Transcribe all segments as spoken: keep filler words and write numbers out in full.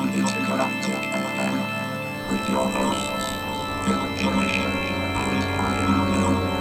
Become intergalactic F M with your hosts, Philip Joyce and Adam Miller.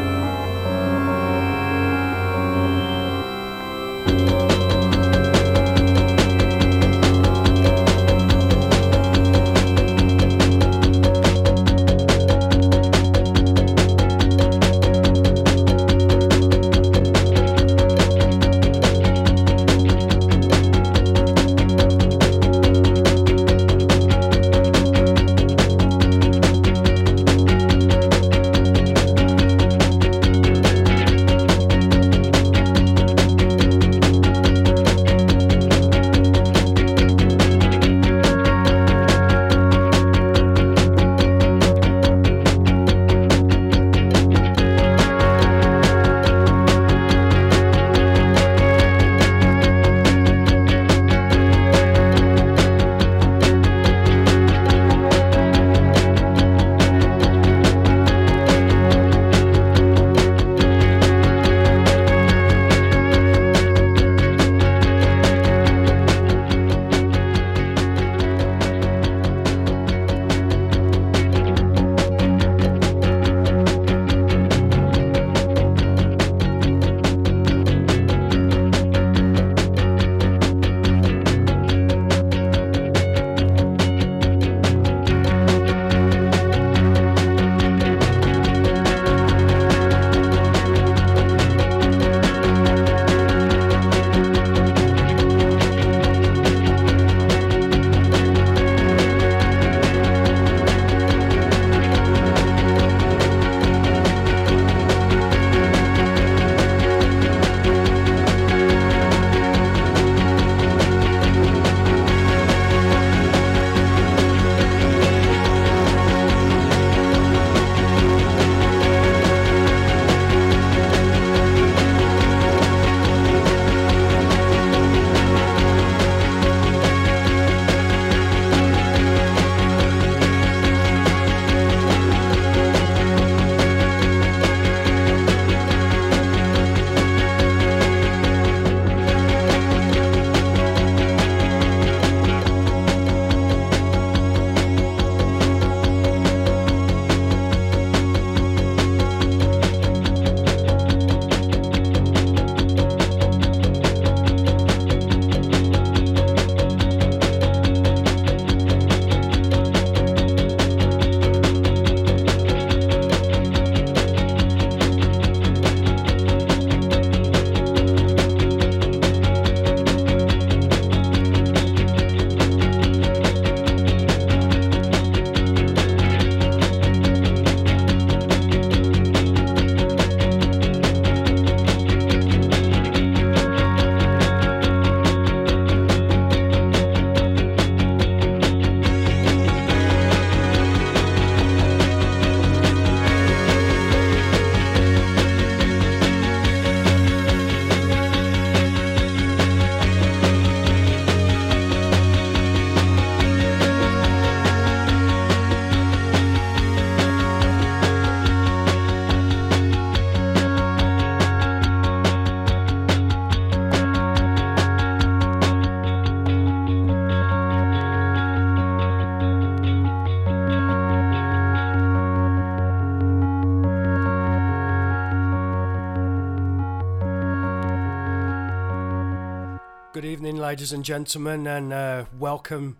Good evening, ladies and gentlemen, and uh, welcome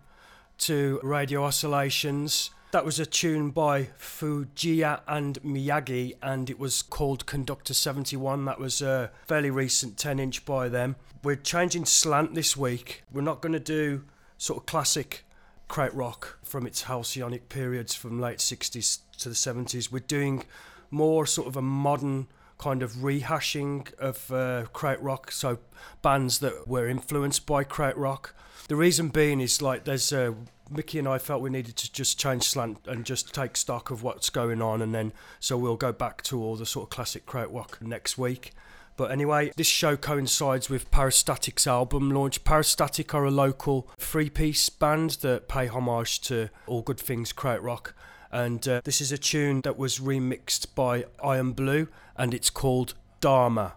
to Radio Oscillations. That was a tune by Fujiya and Miyagi, and it was called Conductor seventy-one. That was a fairly recent ten inch by them. We're changing slant this week. We're not going to do sort of classic krautrock from its halcyonic periods from late sixties to the seventies. We're doing more sort of a modern kind of rehashing of uh, krautrock, so bands that were influenced by krautrock. The reason being is like there's uh, Mickey and I felt we needed to just change slant and just take stock of what's going on, and then so we'll go back to all the sort of classic krautrock next week. But anyway, this show coincides with Parastatic's album launch. Parastatic are a local three-piece band that pay homage to all good things krautrock. And uh, this is a tune that was remixed by Iron Blue, and it's called Dharma.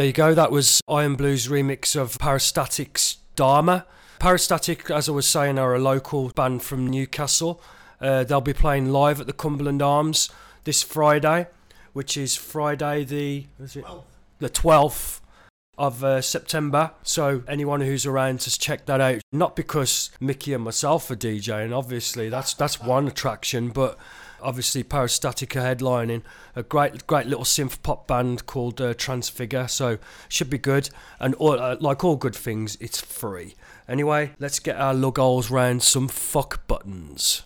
There you go, that was Iron Blues remix of Parastatic's Dharma. Parastatic, as I was saying, are a local band from Newcastle. Uh, they'll be playing live at the Cumberland Arms this Friday, which is Friday the is it? the twelfth of uh, September. So anyone who's around, just check that out. Not because Mickey and myself are DJing, obviously, that's that's one attraction, but obviously Parastatic are headlining a great great little synth pop band called uh, Transfigure, so should be good. And all, uh, like all good things, it's free. Anyway, let's get our lug holes round some fuck buttons.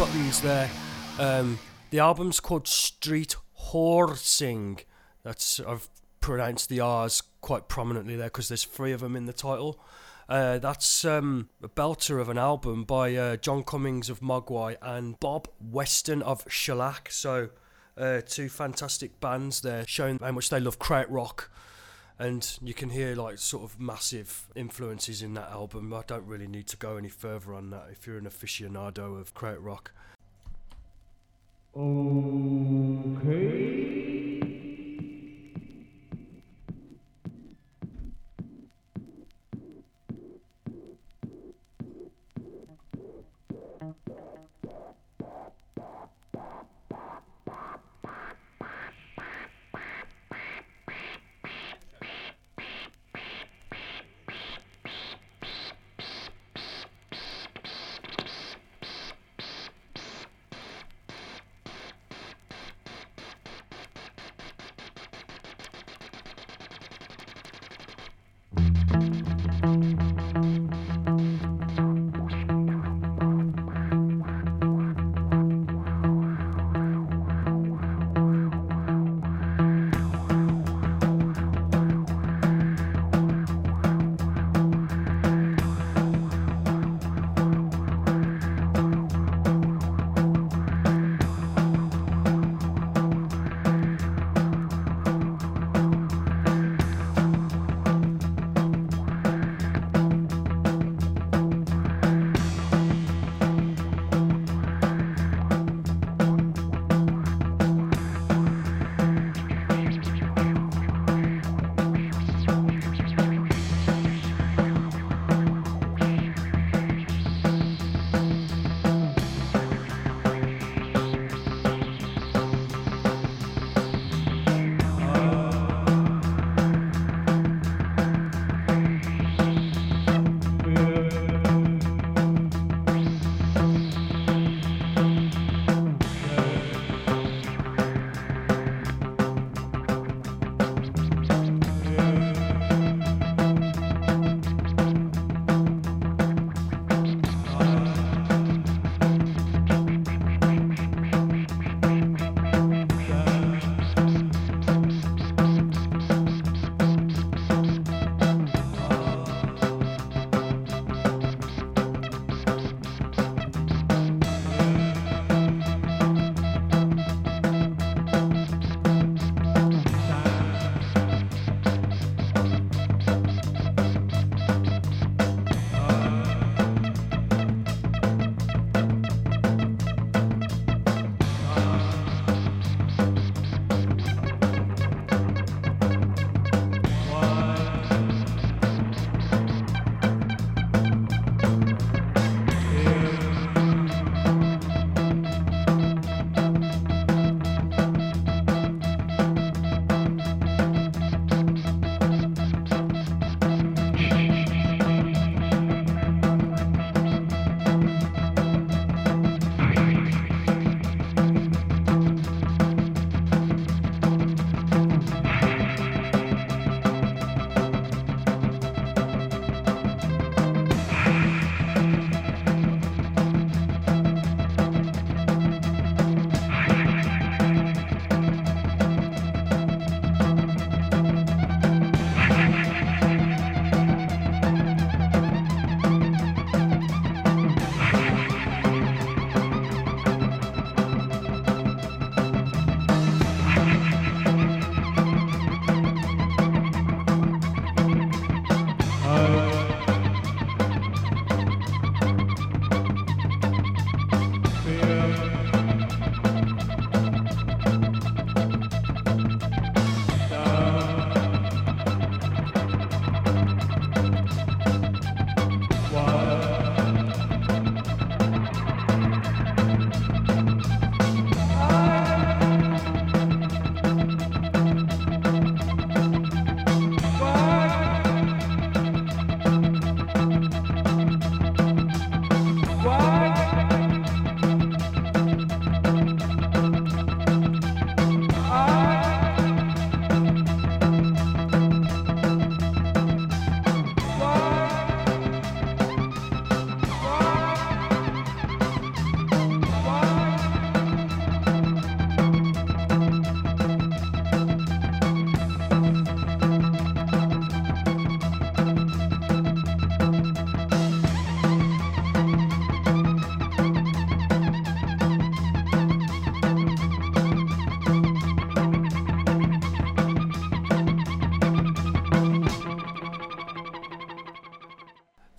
buttons there. Um, the album's called Street Horsing. That's I've pronounced the R's quite prominently there because there's three of them in the title. Uh, that's um, a belter of an album by uh, John Cummings of Mogwai and Bob Weston of Shellac. So uh, two fantastic bands there showing how much they love krautrock. And you can hear like sort of massive influences in that album. I don't really need to go any further on that if you're an aficionado of krautrock. Okay.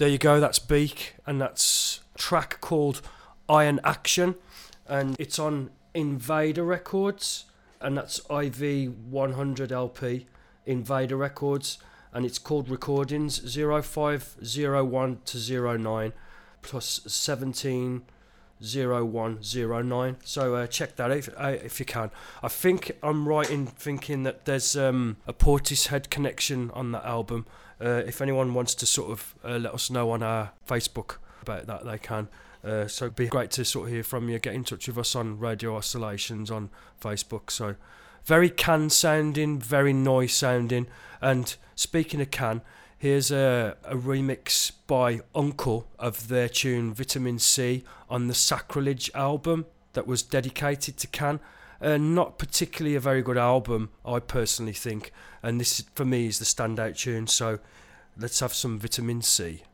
there you go, that's Beak, and that's a track called Iron Action, and it's on Invader Records, and that's I V one hundred L P, Invader Records, and it's called Recordings zero five zero one to zero nine plus seventeen zero one zero nine. So uh, check that out if, uh, if you can. I think I'm right in thinking that there's um, a Portishead connection on that album. Uh, if anyone wants to sort of uh, let us know on our Facebook about that, they can. Uh, so it'd be great to sort of hear from you. Get in touch with us on Radio Oscillations on Facebook. So very Can sounding, very noise sounding. And speaking of Can, here's a, a remix by Uncle of their tune Vitamin C on the Sacrilege album that was dedicated to Can. Uh, not particularly a very good album, I personally think. And this, for me, is the standout tune. So let's have some Vitamin C.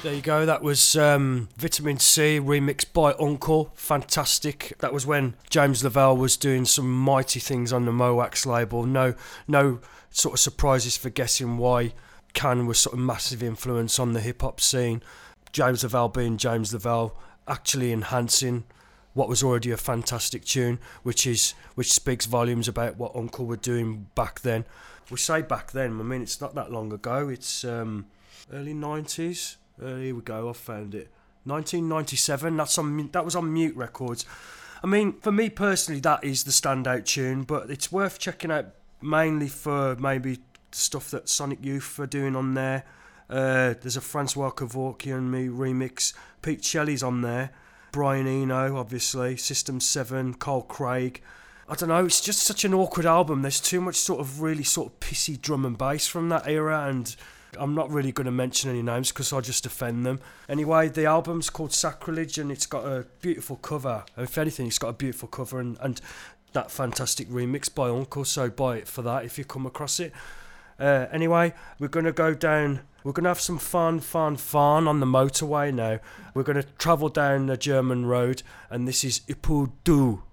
There you go, that was um, Vitamin C remixed by Uncle. Fantastic. That was when James Lavelle was doing some mighty things on the Mowax label. No no sort of surprises for guessing why Can was sort of massive influence on the hip hop scene. James Lavelle being James Lavelle, actually enhancing what was already a fantastic tune, which is which speaks volumes about what Uncle were doing back then. We say back then, I mean it's not that long ago, it's um, early nineties. Uh, here we go, I found it. nineteen ninety-seven, that's on, that was on Mute Records. I mean, for me personally, that is the standout tune, but it's worth checking out mainly for maybe stuff that Sonic Youth are doing on there. Uh, there's a Francois Kevorkian me remix. Pete Shelley's on there. Brian Eno, obviously. System seven, Carl Craig. I don't know, it's just such an awkward album. There's too much sort of really sort of pissy drum and bass from that era, and I'm not really going to mention any names because I'll just offend them. Anyway, the album's called Sacrilege and it's got a beautiful cover. If anything, it's got a beautiful cover and, and that fantastic remix by Uncle, so buy it for that if you come across it. Uh, anyway, we're going to go down, we're going to have some fun, fun, fun on the motorway now. We're going to travel down the German road and this is Ipu Du.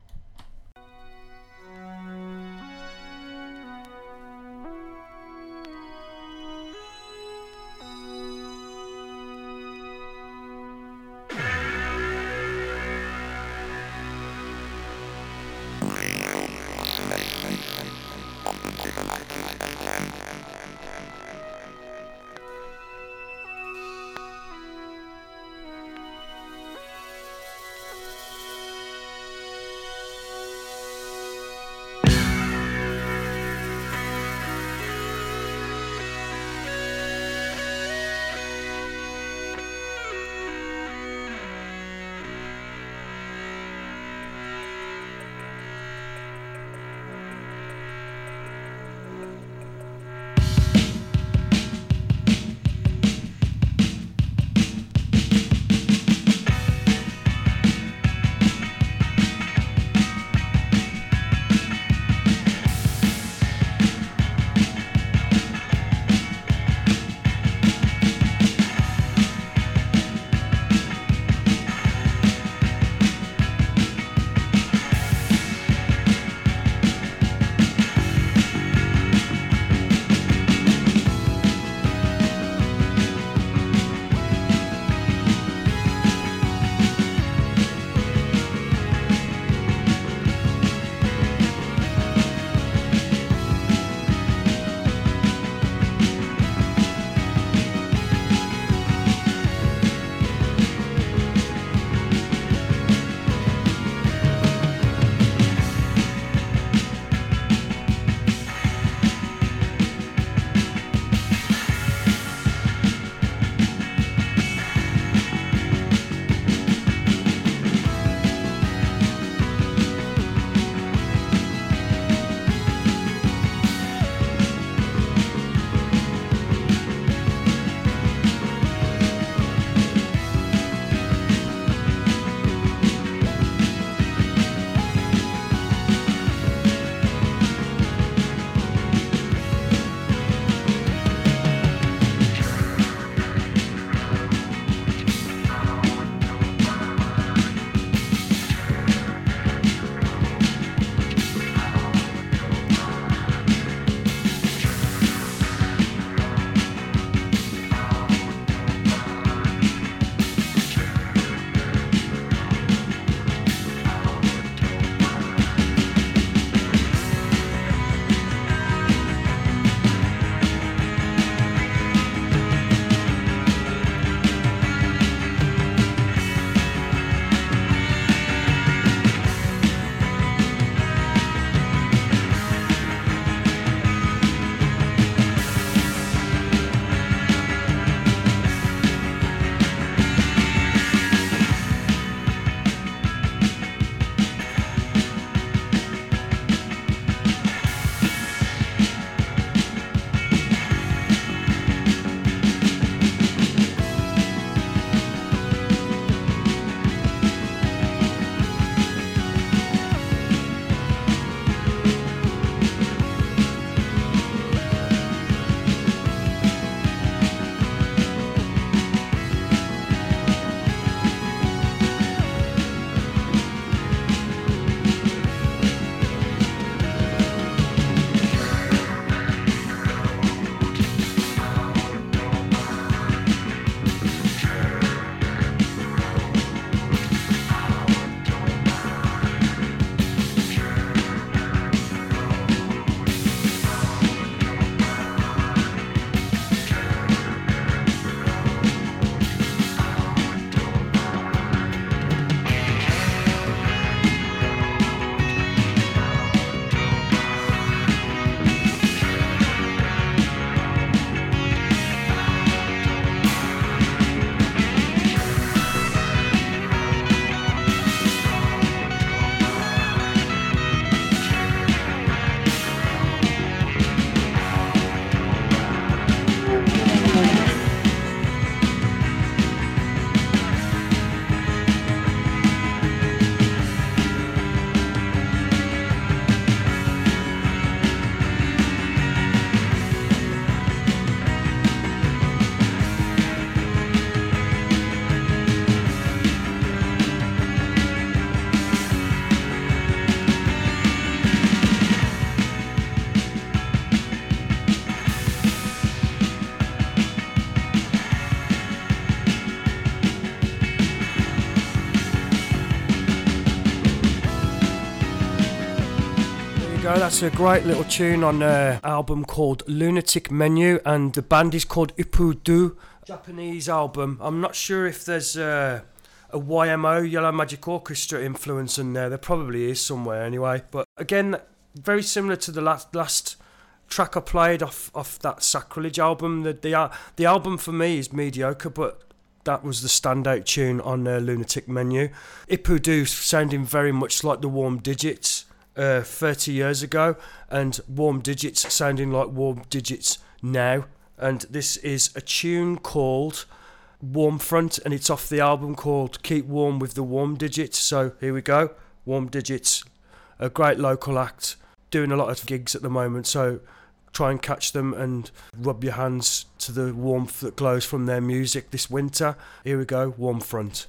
go, that's a great little tune on an album called Lunatic Menu, and the band is called Ipudu. Japanese album. I'm not sure if there's uh, a Y M O, Yellow Magic Orchestra influence in there. There probably is somewhere anyway. But again, very similar to the last last track I played off, off that Sacrilege album. The, the, the album for me is mediocre, but that was the standout tune on uh, Lunatic Menu. Ipudu sounding very much like the Warm Digits uh, thirty years ago, and Warm Digits sounding like Warm Digits now. And this is a tune called Warm Front, and it's off the album called Keep Warm with the Warm Digits. So here we go, Warm Digits, a great local act, doing a lot of gigs at the moment, so try and catch them and rub your hands to the warmth that glows from their music this winter. Here we go, Warm Front.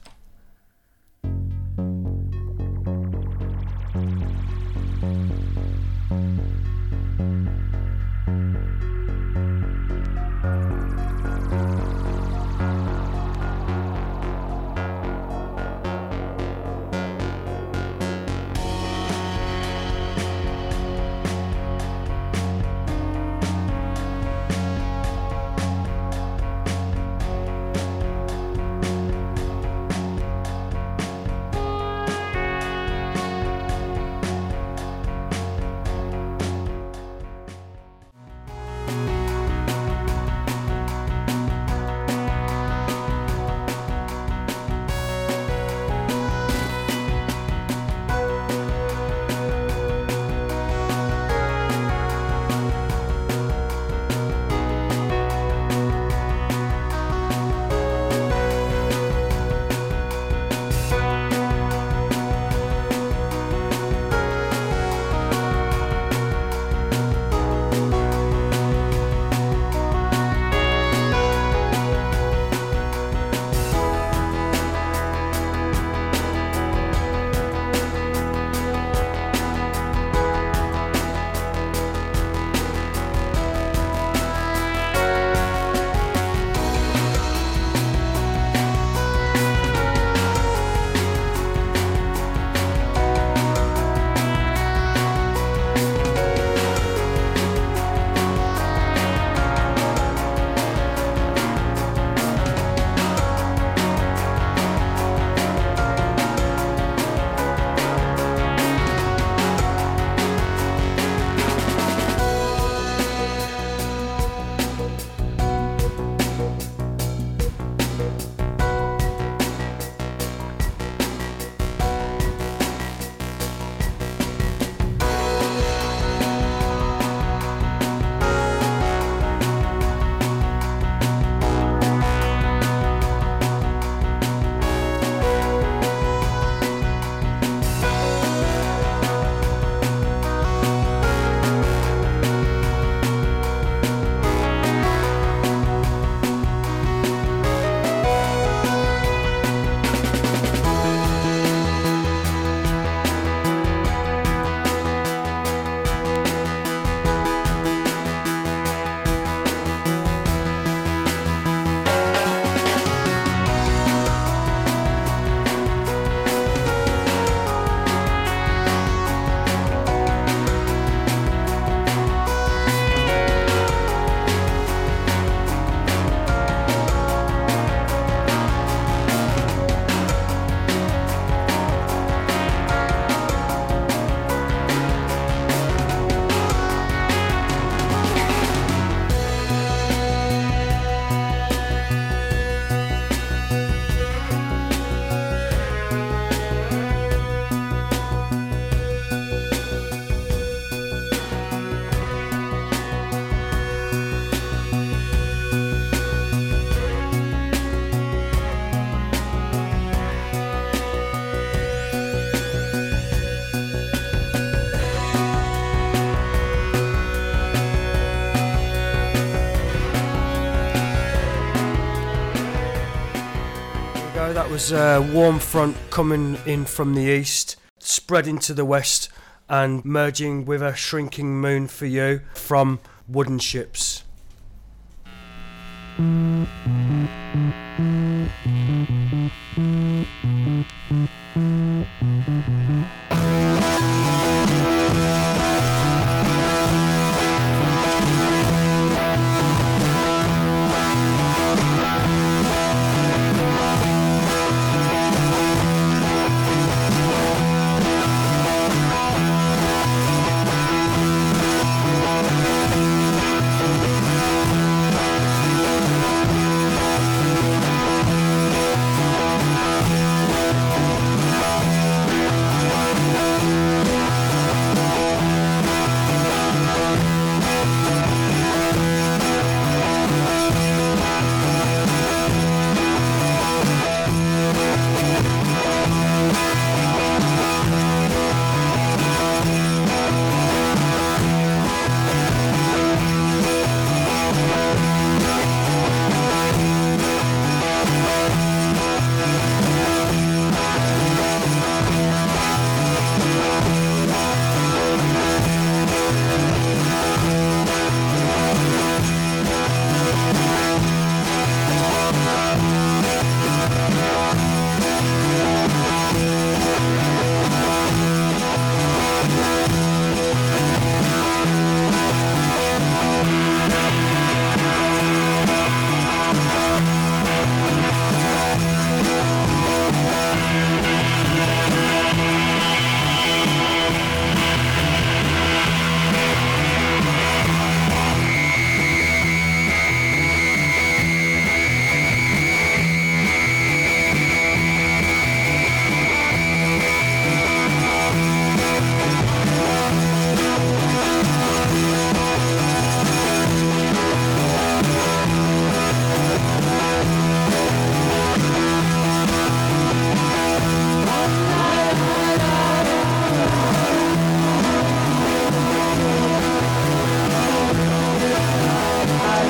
That was a warm front coming in from the east, spreading to the west and merging with a shrinking moon for you from Wooden Ships.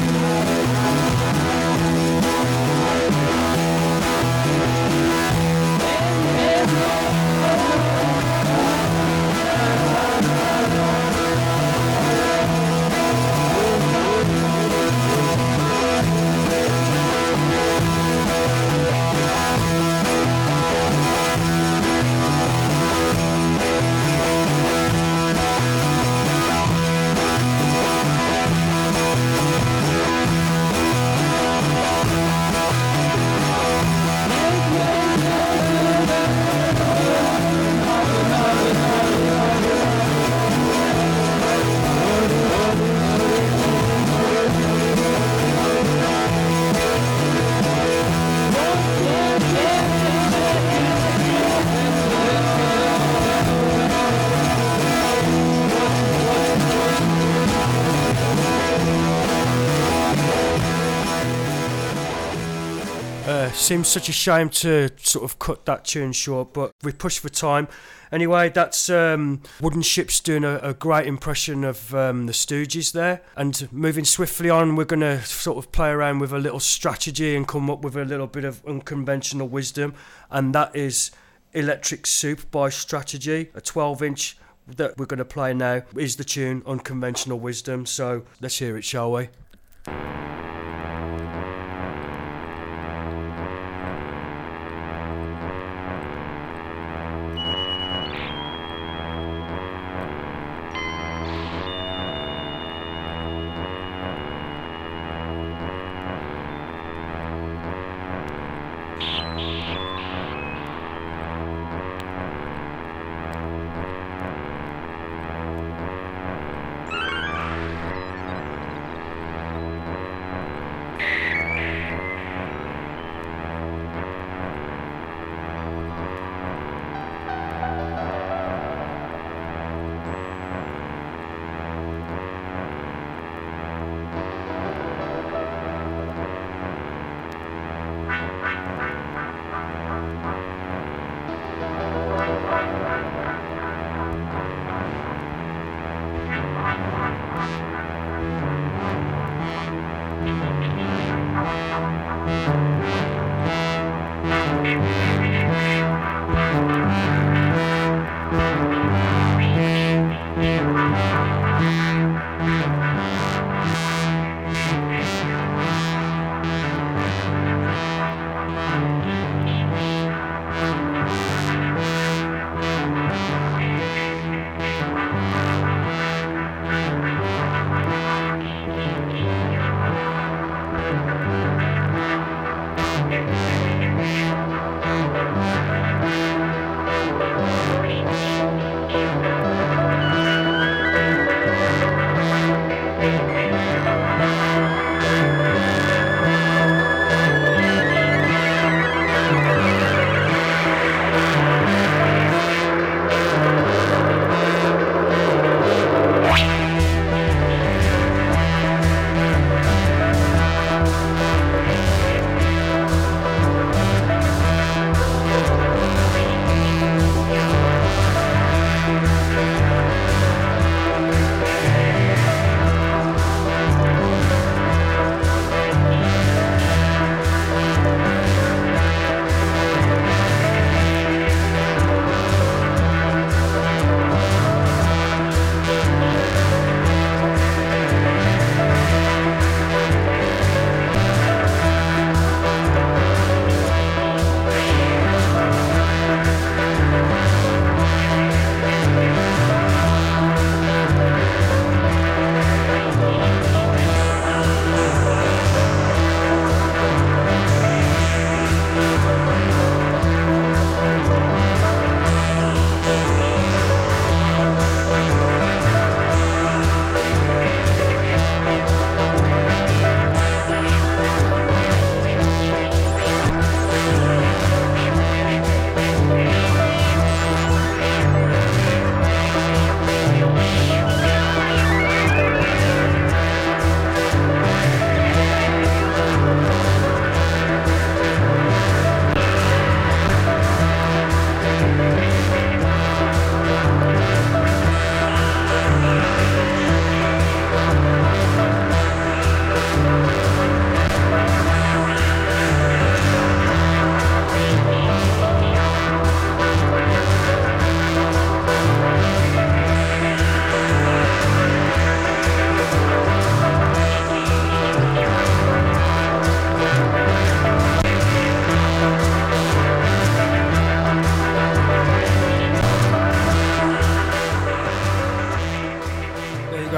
Seems such a shame to sort of cut that tune short, but we pushed for time. Anyway, that's um, Wooden Ships doing a, a great impression of um, the Stooges there. And moving swiftly on, we're going to sort of play around with a little strategy and come up with a little bit of unconventional wisdom. And that is Electric Soup by Strategy, a twelve inch that we're going to play now is the tune Unconventional Wisdom. So let's hear it, shall we?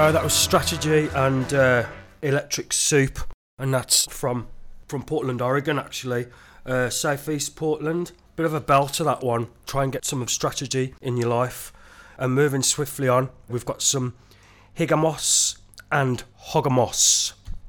go, that was Strategy and uh, Electric Soup, and that's from from Portland, Oregon, actually, uh, southeast Portland. Bit of a belter, that one. Try and get some of Strategy in your life. And moving swiftly on, we've got some Higamos and Hogamos.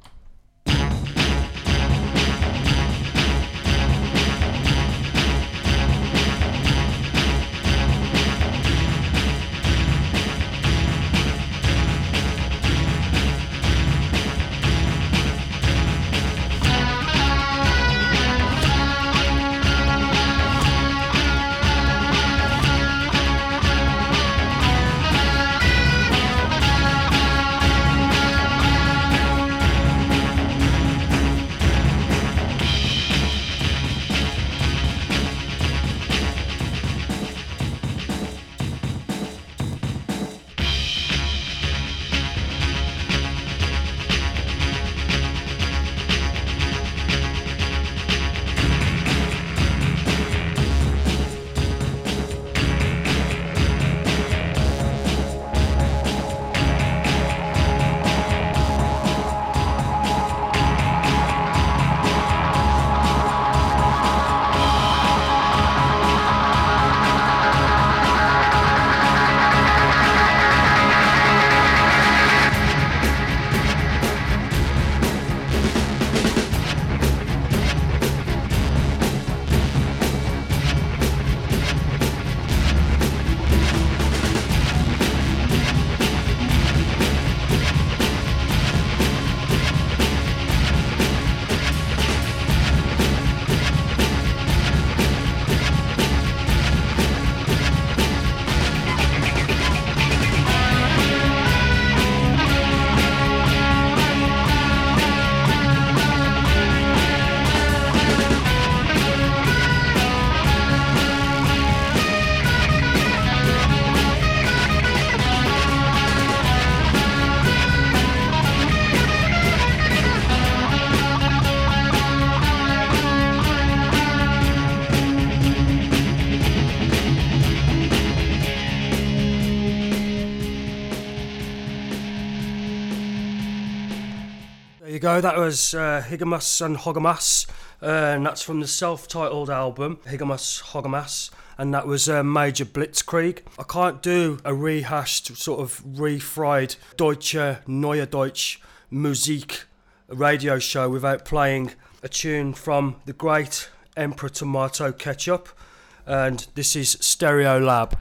There you go, that was uh, Higamos and Hogamos, uh, and that's from the self-titled album, Higamos, Hogamos, and that was uh, Major Blitzkrieg. I can't do a rehashed, sort of refried Deutsche, Neue Deutsch Musik radio show without playing a tune from the great Emperor Tomato Ketchup, and this is Stereo Lab.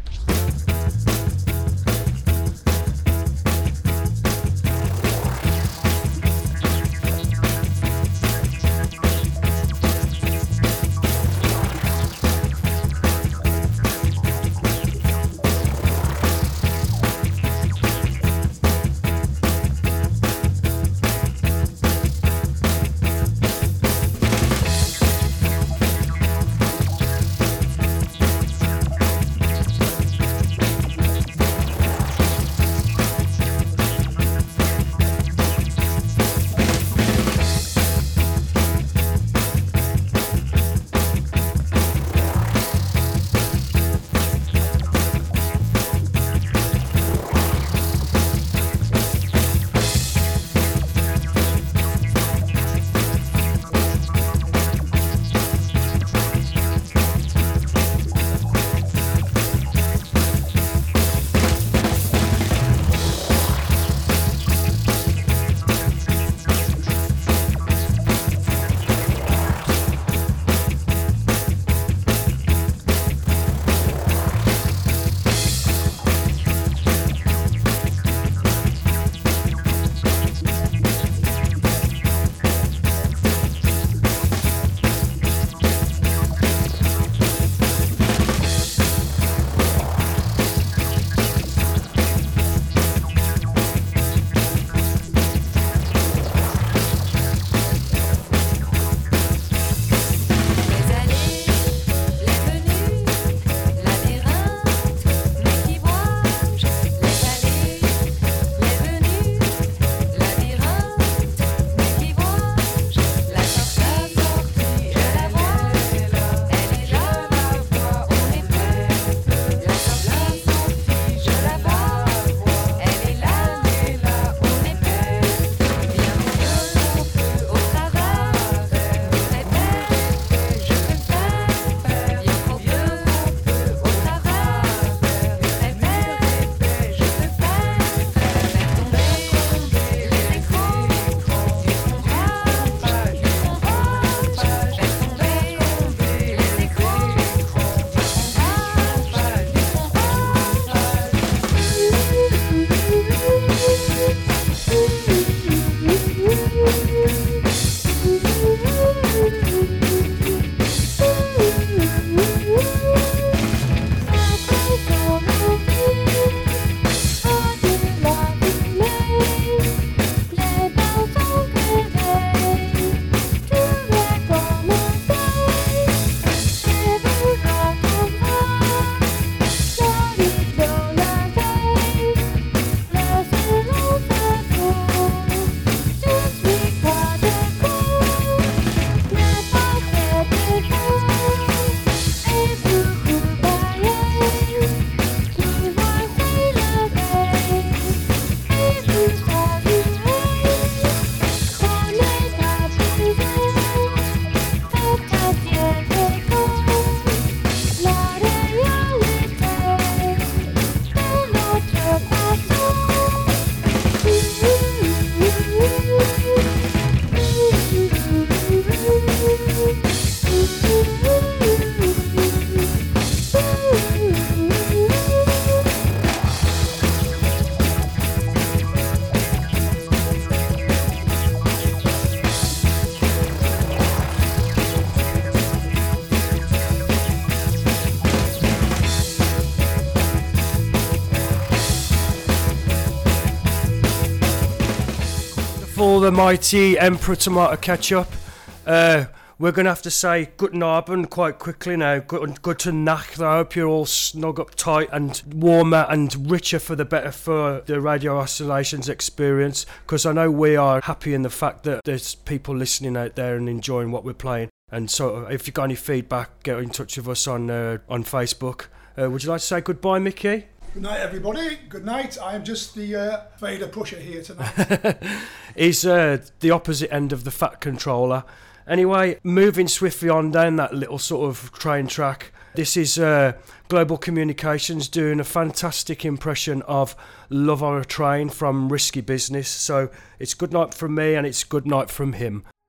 for the mighty Emperor Tomato Ketchup. Uh, we're going to have to say guten Abend quite quickly now. Good, guten Nacht. I hope you're all snug up tight and warmer and richer for the better for the Radio Oscillations experience, because I know we are happy in the fact that there's people listening out there and enjoying what we're playing. And so if you've got any feedback, get in touch with us on uh, on Facebook. Uh, would you like to say goodbye, Mickey? Good night, everybody. Good night. I am just the uh, fader pusher here tonight. He's uh, the opposite end of the fat controller. Anyway, moving swiftly on down that little sort of train track. This is uh, Global Communications doing a fantastic impression of Love on a Train from Risky Business. So it's good night from me and it's good night from him.